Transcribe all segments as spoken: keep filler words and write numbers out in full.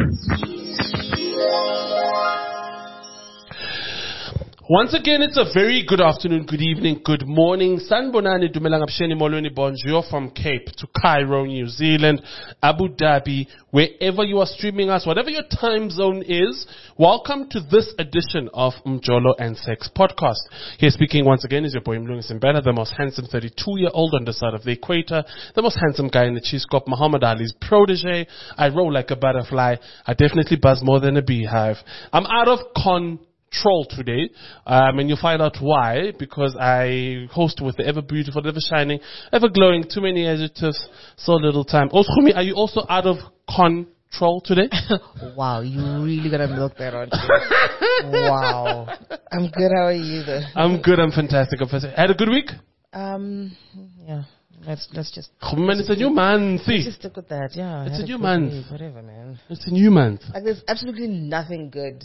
Once again, it's a very good afternoon, good evening, good morning. Sanbonani Dumelangapsheni Molweni, bonjour from Cape to Cairo, New Zealand, Abu Dhabi, wherever you are streaming us, whatever your time zone is. Welcome to this edition of Mjolo and Sex podcast. Here speaking once again is your boy Mlungu Simbela, the most handsome thirty-two-year-old on the side of the equator, the most handsome guy in the cheese scope, Muhammad Ali's protege. I roll like a butterfly. I definitely buzz more than a beehive. I'm out of con. Troll today, um, and you'll find out why, because I host with the ever beautiful, ever shining, ever glowing, too many adjectives, so little time. Oskumi, are you also out of control today? Wow, you really gonna milk that, aren't you? Wow. I'm good, how are you though? I'm good, I'm fantastic, I'm fantastic. Had a good week? Um, yeah. Let's let's just. Oh, man, it's a new month. See, let's just stick with that. Yeah, it's a new month. Week, whatever, man. It's a new month. Like there's absolutely nothing good.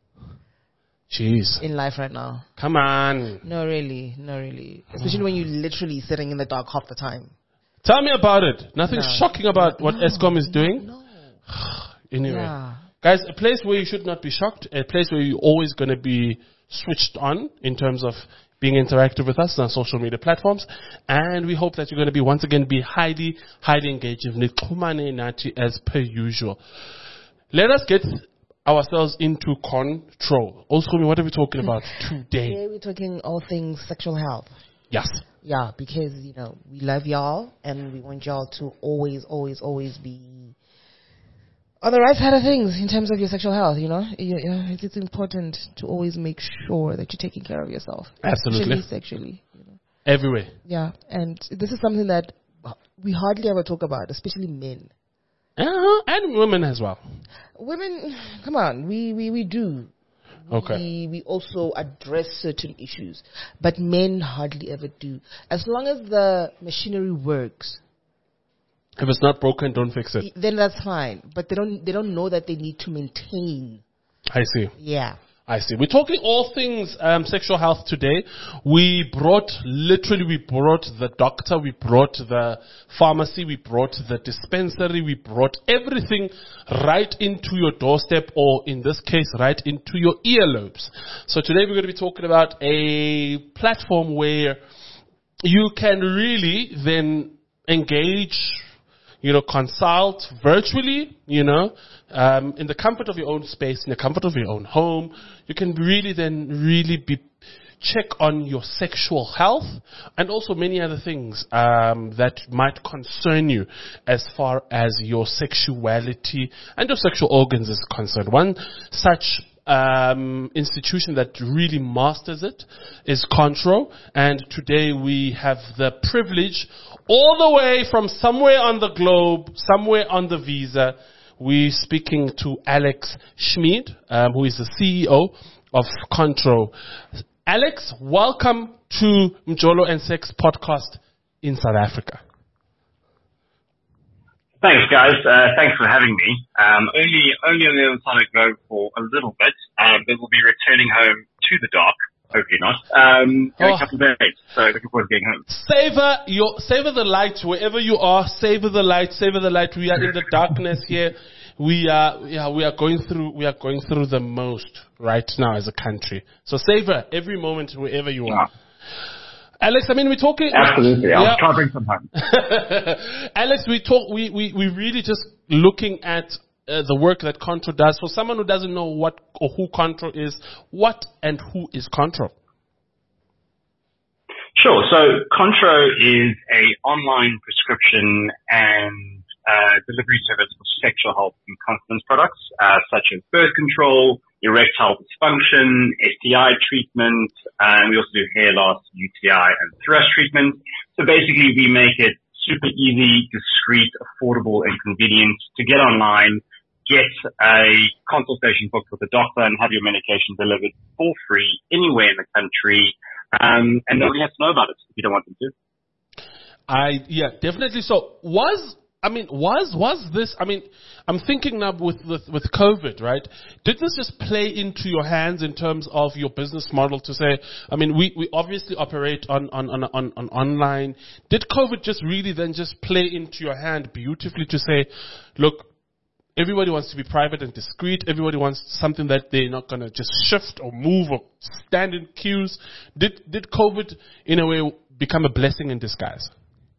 Jeez. In life right now. Come on. No, really. No, really. Especially oh. when you're literally sitting in the dark half the time. Tell me about it. Nothing no. shocking about what no. ESCOM is doing. No. Anyway. Yeah. Guys, a place where you should not be shocked, a place where you're always going to be switched on in terms of being interactive with us on social media platforms. And we hope that you're going to be, once again, be highly, highly engaged as per usual. Let us get ourselves into control. Also, what are we talking about today? Today we're talking all things sexual health. Yes. Yeah, because, you know, we love y'all and we want y'all to always, always, always be on the right side of things in terms of your sexual health, you know? It's, it's important to always make sure that you're taking care of yourself. Absolutely. Especially sexually. You know? Everywhere. Yeah, and this is something that we hardly ever talk about, especially men. Uh-huh. And women as well. Women, come on, we, we, we do. Okay. We, we also address certain issues, but men hardly ever do. As long as the machinery works. If it's not broken, don't fix it. Then that's fine. But they don't, they don't know that they need to maintain. I see. Yeah. I see. We're talking all things um, sexual health today. We brought, literally, we brought the doctor, we brought the pharmacy, we brought the dispensary, we brought everything right into your doorstep, or in this case, right into your earlobes. So today we're going to be talking about a platform where you can really then engage, you know, consult virtually, you know, um, in the comfort of your own space, in the comfort of your own home. You can really then really be check on your sexual health and also many other things um, that might concern you as far as your sexuality and your sexual organs is concerned. One such Um, institution that really masters it is Contro, and today we have the privilege, all the way from somewhere on the globe, somewhere on the visa, we're speaking to Alex Schmid, um, who is the C E O of Contro. Alex, welcome to Mjolo and Sex podcast in South Africa. Thanks, guys. Uh, thanks for having me. Um, only, only on the other side of the globe for a little bit. Um, then we'll be returning home to the dark. Hopefully not. Um, in oh. a couple of days. So looking forward to getting home. Savor your, savor the light wherever you are. Savor the light. Savor the light. We are in the darkness here. We are, yeah, we are going through, we are going through the most right now as a country. So savor every moment wherever you are. Yeah. Alex, I mean, we're talking. Absolutely, I'll yeah. try to bring some home. Alex, we talk. We we we really just looking at uh, the work that Contro does. For someone who doesn't know what or who Contro is, what and who is Contro? Sure. So Contro is a online prescription and uh, delivery service for sexual health and continence products, uh, such as birth control, erectile dysfunction, S T I treatment, and we also do hair loss, U T I, and thrush treatment. So basically, we make it super easy, discreet, affordable, and convenient to get online, get a consultation booked with a doctor, and have your medication delivered for free anywhere in the country. Um, and nobody has to know about it if you don't want them to. I yeah, definitely. So was. I mean, was was this? I mean, I'm thinking now with, with with COVID, right? Did this just play into your hands in terms of your business model to say? I mean, we, we obviously operate on on, on on on online. Did COVID just really then just play into your hand beautifully to say, look, Everybody wants to be private and discreet. Everybody wants something that they're not going to just shift or move or stand in queues. Did did COVID, in a way, become a blessing in disguise?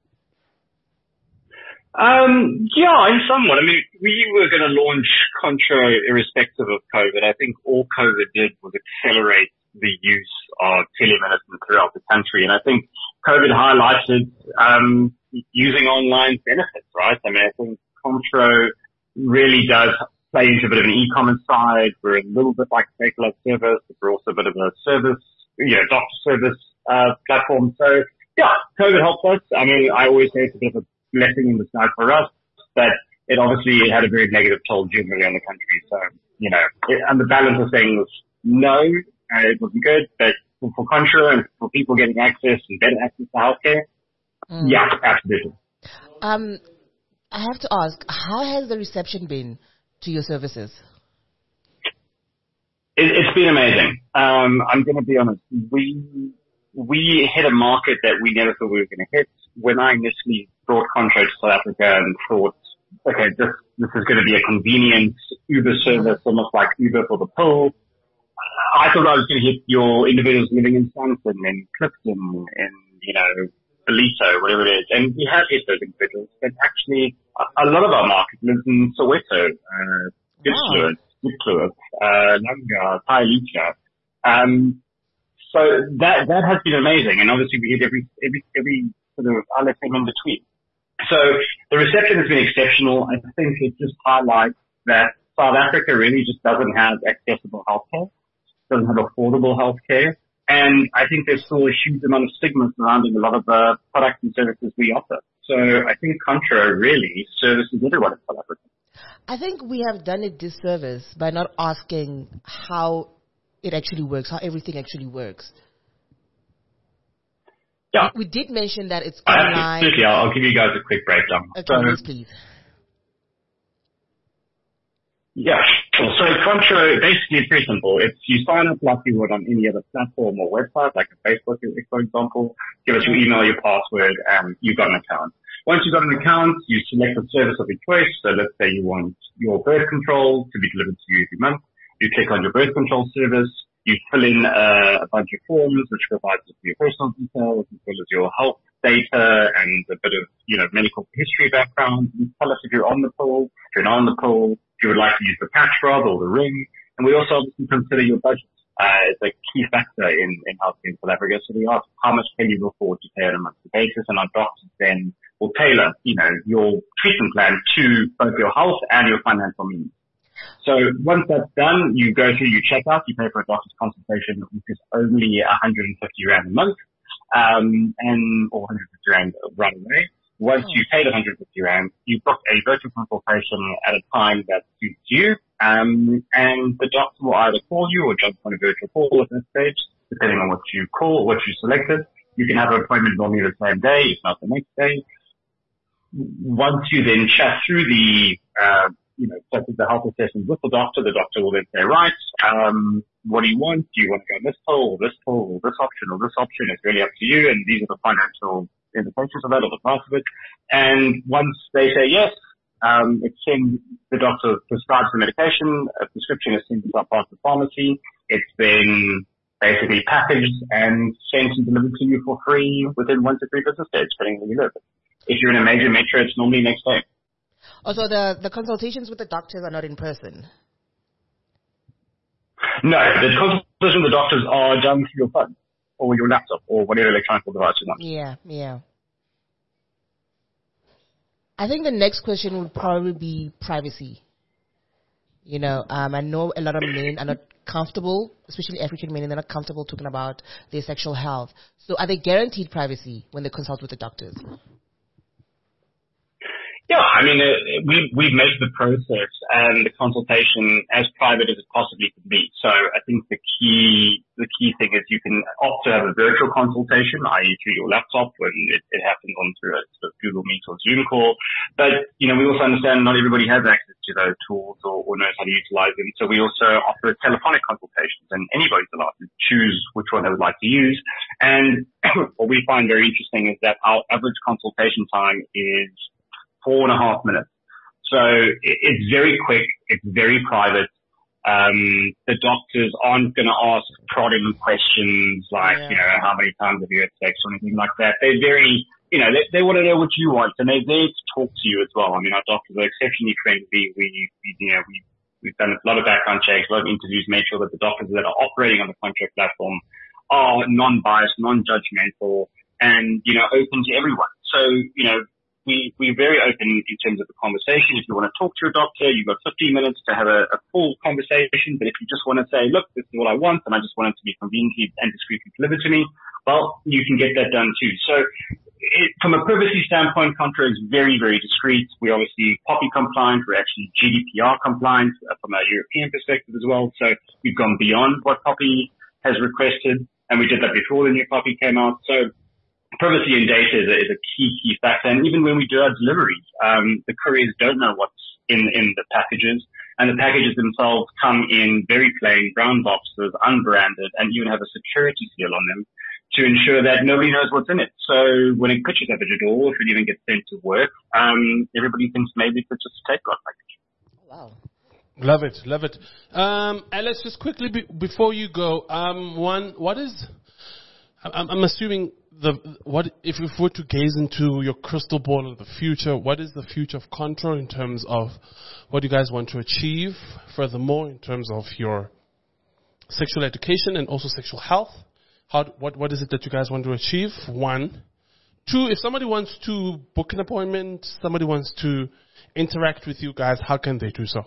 Um, yeah, in somewhat. I mean, we were going to launch Contro irrespective of COVID. I think all COVID did was accelerate the use of telemedicine throughout the country. And I think COVID highlighted um, using online benefits, right? I mean, I think Contro really does play into a bit of an e-commerce side. We're a little bit like Medical Love Service, but we're also a bit of a service, you know, doctor service uh, platform. So, yeah, COVID helped us. I mean, I always say it's a bit of a blessing in disguise for us, but it obviously had a very negative toll generally on the country. So, you know, it, on the balance of things, no, uh, it wasn't good, but for, for Contro and for people getting access and better access to healthcare, mm. yeah, absolutely. Um, I have to ask, how has the reception been to your services? It, it's been amazing. Um, I'm going to be honest. We we hit a market that we never thought we were going to hit. When I initially brought Contro to South Africa and thought, okay, this this is going to be a convenient Uber service, almost like Uber for the pill. I thought I was going to hit your individuals living in Sandton and Clifton and, you know, Belito, whatever it is. And we have hit those individuals, but actually a, a lot of our market lives in Soweto, uh, Gippsland, Gippsland, uh, Langa, Khayelitsha. Um, so that, that has been amazing. And obviously we hit every, every, every sort of other thing in between. So the reception has been exceptional. I think it just highlights that South Africa really just doesn't have accessible healthcare, doesn't have affordable healthcare. And I think there's still a huge amount of stigma surrounding a lot of the products and services we offer. So I think Contro really services everyone in South Africa. I think we have done a disservice by not asking how it actually works, how everything actually works. Yeah. We, we did mention that it's online. Absolutely. I'll, I'll give you guys a quick breakdown. Okay, so, yes, please. Yeah. So Contro, basically it's very simple. It's you sign up like you would on any other platform or website, like a Facebook, for example. Give us your email, your password, and you've got an account. Once you've got an account, you select a service of your choice. So let's say you want your birth control to be delivered to you every month. You click on your birth control service. You fill in uh, a bunch of forms, which provides you your personal details as well as your health data and a bit of, you know, medical history background. You tell us if you're on the pill, if you're not on the pill, if you would like to use the patch rod or the ring. And we also obviously consider your budget. Uh, it's a key factor in, in healthcare in South Africa. So we ask how much can you afford to pay on a monthly basis, and our doctors then will tailor, you know, your treatment plan to both your health and your financial means. So once that's done, you go through, you check out, you pay for a doctor's consultation, which is only one hundred fifty rand a month, um, and, or one hundred fifty rand right away. Once you pay the one hundred fifty rand, you book a virtual consultation at a time that suits you, um, and the doctor will either call you or jump on a virtual call at that stage, depending on what you call, what you selected. You can have an appointment normally the same day, if not the next day. Once you then chat through the, uh, you know, set the health assessment with the doctor, the doctor will then say, right, um, what do you want? Do you want to go on this pill or this pill or this option or this option? It's really up to you, and these are the financial implications of that or the price of it. And once they say yes, um, it's sent, the doctor prescribes the medication, a prescription is sent to past the pharmacy. It's then basically packaged and sent and delivered to you for free within one to three business days, depending on where you live. If you're in a major metro, it's normally next day. Also, the, the consultations with the doctors are not in person? No, the consultations with the doctors are done through your phone or your laptop or whatever electronic device you want. Yeah, yeah. I think the next question would probably be privacy. You know, um, I know a lot of men are not comfortable, especially African men, and they're not comfortable talking about their sexual health. So are they guaranteed privacy when they consult with the doctors? Yeah, I mean, uh, we we make the process and the consultation as private as it possibly can be. So I think the key the key thing is you can opt to have a virtual consultation, that is through your laptop when it, it happens on through a sort of Google Meet or Zoom call. But, you know, we also understand not everybody has access to those tools or, or knows how to utilize them. So we also offer telephonic consultations, and anybody's allowed to choose which one they would like to use. And what we find very interesting is that our average consultation time is four and a half minutes. So it, it's very quick. It's very private. Um, the doctors aren't going to ask prodding questions like, yeah. you know, how many times have you had sex or anything like that. They're very, you know, they, they want to know what you want, and they're there to talk to you as well. I mean, our doctors are exceptionally friendly. We, we you know, we, we've done a lot of background checks, a lot of interviews, made sure that the doctors that are operating on the contract platform are non-biased, non-judgmental, and, you know, open to everyone. So, you know, we, we're very open in terms of the conversation. If you want to talk to your doctor, you've got fifteen minutes to have a, a full conversation. But if you just want to say, look, this is what I want, and I just want it to be conveniently and discreetly delivered to me, well, you can get that done too. So it, from a privacy standpoint, Contra is very, very discreet. We're obviously POPI compliant. We're actually G D P R compliant uh, from a European perspective as well. So we've gone beyond what POPI has requested, and we did that before the new POPI came out. So privacy in data is a, is a key, key factor. And even when we do our deliveries, um, the couriers don't know what's in, in the packages. And the packages themselves come in very plain brown boxes, unbranded, and even have a security seal on them to ensure that nobody knows what's in it. So when it pitches up at your door, if it even gets sent to work, um, everybody thinks maybe it's just a takeout package. Wow. Love it, love it. Um, Alex, just quickly be, before you go, um, one, what is, I'm, I'm assuming the what if we were to gaze into your crystal ball of the future, what is the future of Contra in terms of what you guys want to achieve? Furthermore, in terms of your sexual education and also sexual health, how what what is it that you guys want to achieve? One, two. If somebody wants to book an appointment, somebody wants to interact with you guys, how can they do so?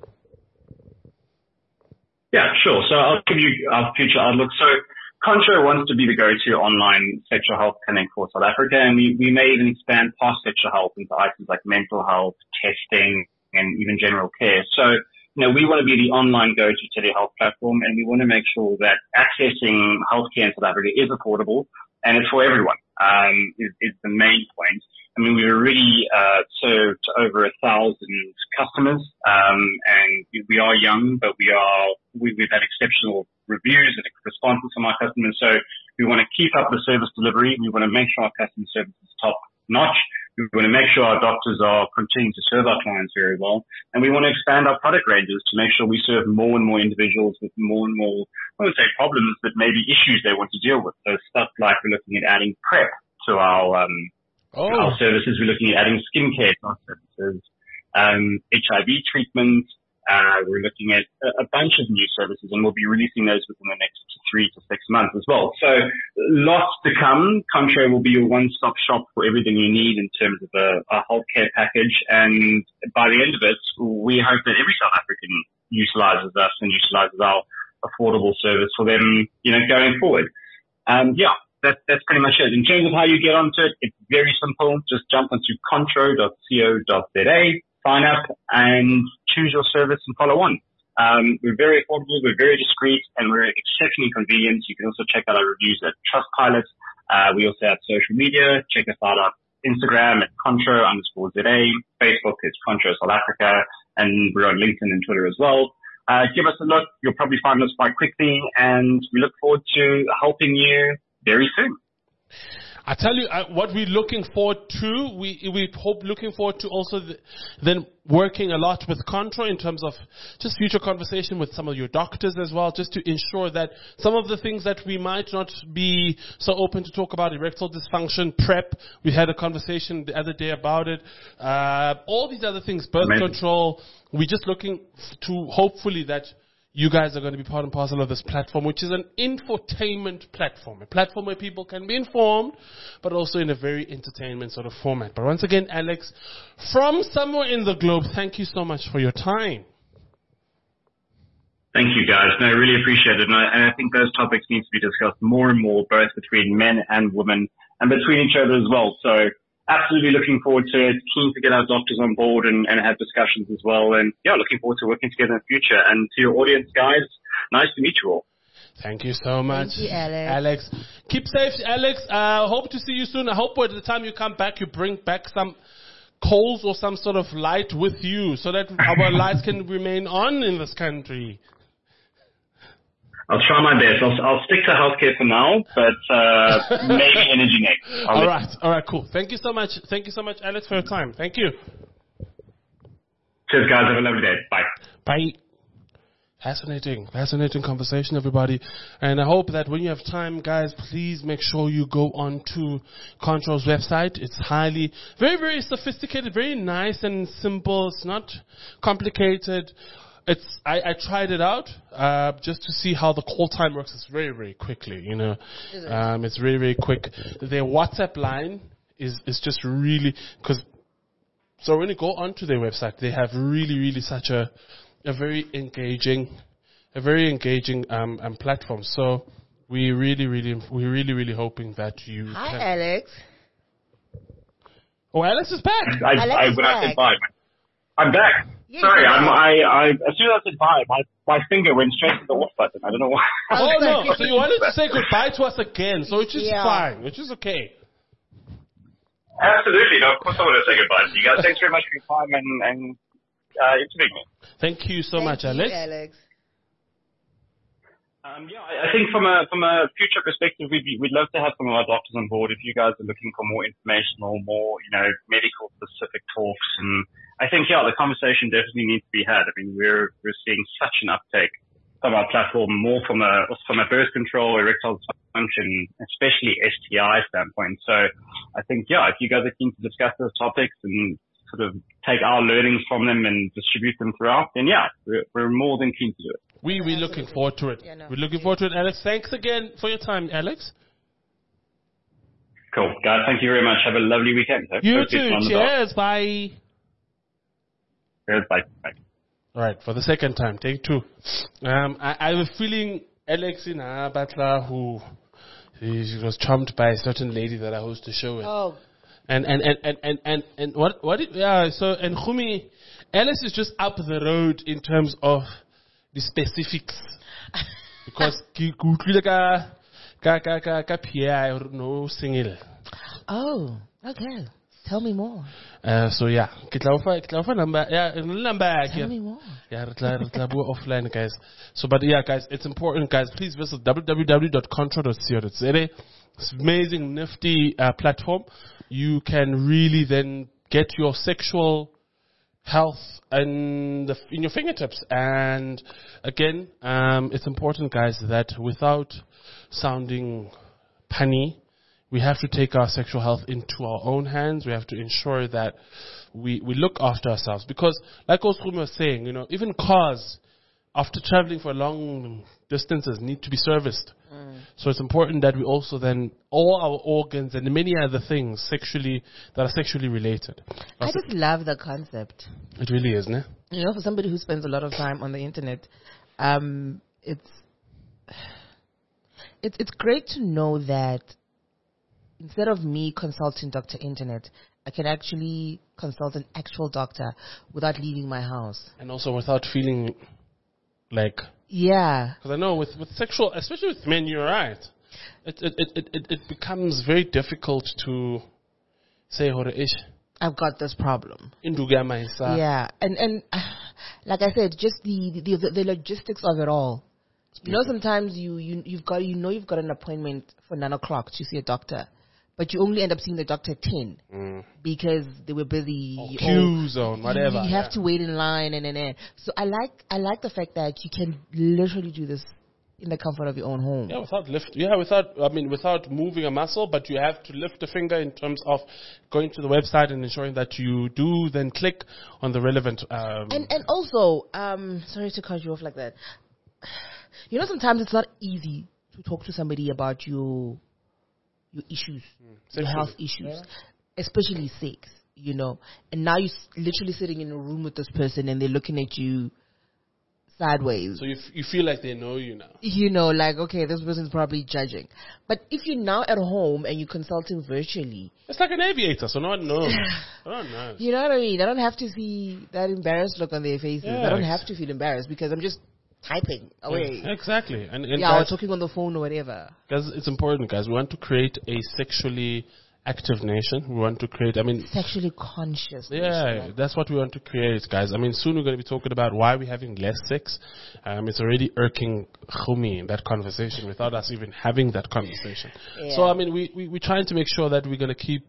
Yeah, sure. So I'll give you our future outlook. So Contra wants to be the go-to online sexual health clinic for South Africa, and we, we may even expand past sexual health into items like mental health, testing, and even general care. So, you know, we want to be the online go-to telehealth platform, and we want to make sure that accessing healthcare in South Africa is affordable, and it's for everyone, um, is, is the main point. I mean, we've already uh, served over a thousand customers, um, and we are young, but we are we, we've had exceptional reviews and responses from our customers. So we want to keep up the service delivery. We want to make sure our customer service is top notch. We want to make sure our doctors are continuing to serve our clients very well, and we want to expand our product ranges to make sure we serve more and more individuals with more and more, I would say, problems, but maybe issues they want to deal with. So stuff like we're looking at adding PrEP to our um, Oh. our services. We're looking at adding skincare to our services, um, H I V treatment. Uh, we're looking at a, a bunch of new services, and we'll be releasing those within the next three to six months as well. So lots to come. Contra will be your one-stop shop for everything you need in terms of a, a healthcare package. And by the end of it, we hope that every South African utilizes us and utilizes our affordable service for them, you know, going forward. Um, yeah. That, that's pretty much it. In terms of how you get onto it, it's very simple. Just jump onto contro dot co dot za, sign up, and choose your service and follow on. Um, we're very affordable, we're very discreet, and we're exceptionally convenient. You can also check out our reviews at Trustpilot. Uh, we also have social media. Check us out on Instagram at contro underscore za. Facebook is Contro South Africa, and we're on LinkedIn and Twitter as well. Uh, give us a look. You'll probably find us quite quickly, and we look forward to helping you very soon. I tell you, uh, what we're looking forward to, we we hope looking forward to also the, then working a lot with Contra in terms of just future conversation with some of your doctors as well, just to ensure that some of the things that we might not be so open to talk about, erectile dysfunction, PrEP, we had a conversation the other day about it, uh, all these other things, birth Amazing. control, we're just looking to hopefully that you guys are going to be part and parcel of this platform, which is an infotainment platform, a platform where people can be informed, but also in a very entertainment sort of format. But once again, Alex, from somewhere in the globe, thank you so much for your time. Thank you, guys. No, I really appreciate it. And I, and I think those topics need to be discussed more and more, both between men and women, and between each other as well. So absolutely looking forward to it. Keen to get our doctors on board and, and have discussions as well. And yeah, looking forward to working together in the future. And to your audience, guys, nice to meet you all. Thank you so much, Thank you, Alex. Alex. Keep safe, Alex. Uh, hope to see you soon. I hope by the time you come back, you bring back some coals or some sort of light with you so that our lights can remain on in this country. I'll try my best. I'll, I'll stick to healthcare for now, but uh, maybe energy next. I'll all right. All right, cool. Thank you so much. Thank you so much, Alex, for your time. Thank you. Cheers, guys. Have a lovely day. Bye. Bye. Fascinating, fascinating conversation, everybody. And I hope that when you have time, guys, please make sure you go on to Contro's website. It's highly, very, very sophisticated, very nice and simple. It's not complicated. It's I, I tried it out uh, just to see how the call time works. It's very, very quickly, you know. Um, it's very, very quick. Their WhatsApp line is, is just really, because, so when you go onto their website, they have really, really such a, a very engaging, a very engaging um, um platform. So we really, really, we're really, really hoping that you. Hi, can. Alex. Oh, Alex is back. I, Alex I, is when I back. said bye, I'm back. Yeah, Sorry, you're I'm, back. I, I, as soon as I said bye, my, my finger went straight to the off button. I don't know why. Oh no! Okay. So you wanted to say goodbye to us again, so which is Yeah. fine, which is okay. Absolutely. No, of course I want to say goodbye to you guys. Thanks very much for your time and, and uh, interviewing me. Thank you so Thank much, you, Alex. Alex. Um, yeah, I, I think from a from a future perspective, we'd, be, we'd love to have some of our doctors on board if you guys are looking for more informational, more, you know, medical specific talks. And I think, yeah, the conversation definitely needs to be had. I mean, we're we're seeing such an uptake from our platform, more from a from a birth control, erectile dysfunction, especially S T I standpoint. So I think, yeah, if you guys are keen to discuss those topics and sort of take our learnings from them and distribute them throughout, then yeah, we're, we're more than keen to do it. We we're looking forward to it. Yeah, no, we're looking thank forward to it, Alex. Thanks again for your time, Alex. Cool. Guys, thank you very much. Have a lovely weekend. Hope- You hope it's too. on the dot. Cheers. Bye. Cheers. Bye. Bye. All right, for the second time, take two. Um, I, I have a feeling Alex in Batla, who he was charmed by a certain lady that I host the show with. Oh, And and and and and and, and what what did, yeah, so and Khumi, Alice is just up the road in terms of the specifics, because ke ke utlwile ka ka ka ka ka Pierre no single. oh, okay. Tell me more. Uh, so yeah, ke tla o fa ke tla o fa number, yeah, number Tell ke me more. yeah, re tla re tla bua offline, guys. So but yeah, guys, it's important, guys. Please visit w w w dot contra dot co dot za. It's amazing, nifty uh, platform. You can really then get your sexual health in, the, in your fingertips. And again, um, it's important, guys, that without sounding punny, we have to take our sexual health into our own hands. We have to ensure that we, we look after ourselves. Because, like Osrum was saying, you know, even cars, after traveling for long distances, need to be serviced. Mm. So it's important that we also then, all our organs and many other things sexually, that are sexually related. I just love the concept. It really is, ne? You know, for somebody who spends a lot of time on the internet, um, it's, it's, it's great to know that instead of me consulting Doctor Internet, I can actually consult an actual doctor without leaving my house. And also without feeling like, yeah, because I know with, with sexual, especially with men, you're right. It it, it, it, it becomes very difficult to say, Hore ish. I've got this problem. Induga maisa. Yeah, and and uh, like I said, just the the, the the logistics of it all. You know, sometimes you you you've got you know you've got an appointment for nine o'clock to see a doctor, but you only end up seeing the doctor at ten mm. because they were busy. Or queue zone, whatever. You, you have yeah. to wait in line and and and. So I like I like the fact that you can literally do this in the comfort of your own home. Yeah, without lift. Yeah, without I mean, without moving a muscle, but you have to lift a finger in terms of going to the website and ensuring that you do then click on the relevant. Um, And and also, um, sorry to cut you off like that. You know, sometimes it's not easy to talk to somebody about your your issues, mm, your health issues, yeah. especially sex. You know, and now you're literally sitting in a room with this person, and they're looking at you sideways. So you f- you feel like they know you now. You know, like, okay, this person's probably judging. But if you're now at home and you're consulting virtually, it's like an aviator, so no one knows. No one knows. You know what I mean? I don't have to see that embarrassed look on their faces. Yeah, I don't have to feel embarrassed because I'm just typing away. Yeah, exactly. And, and yeah, guys, or talking on the phone or whatever. Because it's important, guys. We want to create a sexually active nation. We want to create, I mean... Sexually conscious. Yeah, nation. that's what we want to create, guys. I mean, soon we're going to be talking about why we're having less sex. Um, it's already irking Khumi in that conversation without us even having that conversation. Yeah. So, I mean, we, we, we're trying to make sure that we're going to keep,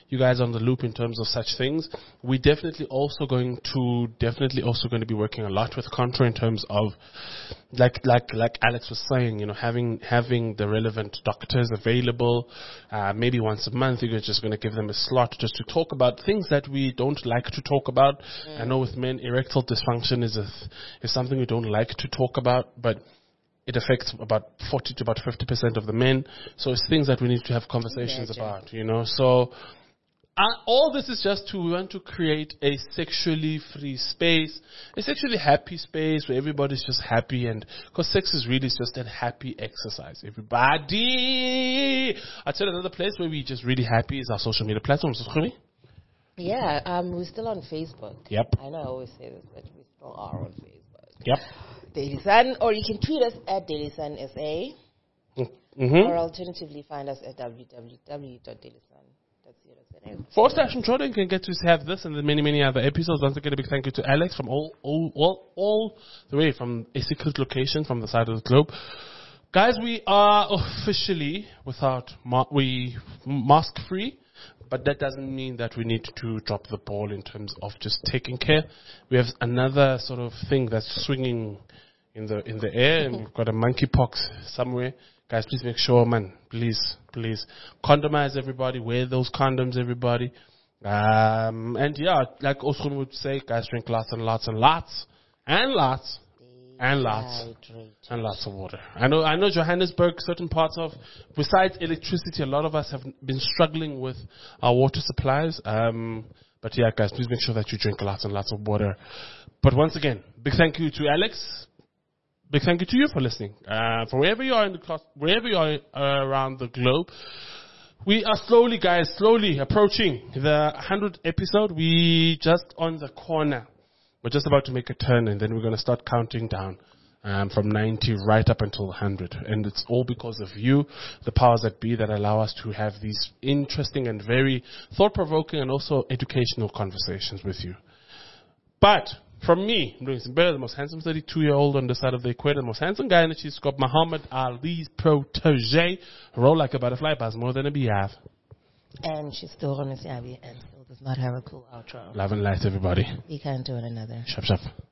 you guys on the loop in terms of such things. We're definitely also going to definitely also going to be working a lot with Contra in terms of like like like Alex was saying, you know, having having the relevant doctors available, uh, maybe once a month. You're just going to give them a slot just to talk about things that we don't like to talk about. Mm. I know with men, erectile dysfunction is a th- is something we don't like to talk about, but it affects about forty to about fifty percent of the men. So it's things that we need to have conversations Imagine. about, you know. So uh, all this is just to, we want to create a sexually free space, a sexually happy space where everybody's just happy, and because sex is really just a happy exercise. Everybody! I tell you, another place where we're just really happy is our social media platforms. Yeah, um, we're still on Facebook. Yep. I know I always say this, but we still are on Facebook. Yep. Daily Sun, or you can tweet us at Daily Sun S A, mm-hmm. or alternatively find us at w w w dot daily sun dot co dot za. For Stash and Jordan, you can get to have this and the many, many other episodes. Once again, a big thank you to Alex from all, all, all, all the way from a secret location from the side of the globe. Guys, we are officially without ma- we mask free. But that doesn't mean that we need to drop the ball in terms of just taking care. We have another sort of thing that's swinging in the in the air, and we've got a monkeypox somewhere. Guys, please make sure, man, please, please, condomize everybody, wear those condoms, everybody. Um, and yeah, like Osrum would say, guys, drink lots and lots and lots and lots. And lots, and lots of water. I know, I know Johannesburg, certain parts of, besides electricity, a lot of us have been struggling with our water supplies. Um, but yeah, guys, please make sure that you drink lots and lots of water. But once again, big thank you to Alex. Big thank you to you for listening. Uh, for wherever you are in the class, wherever you are uh, around the globe, we are slowly, guys, slowly approaching the hundredth episode. We just on the corner. We're just about to make a turn, and then we're going to start counting down um, from ninety right up until one hundred. And it's all because of you, the powers that be, that allow us to have these interesting and very thought-provoking and also educational conversations with you. But from me, I'm doing some better, the most handsome thirty-two-year-old on the side of the equator, the most handsome guy in the cheese scope, Muhammad Ali's protege, roll like a butterfly, buzz more than a beehive. And she's still on the Sabi and still does not have a cool outro. Love and light, everybody. Be kind to one another. Shop, shop.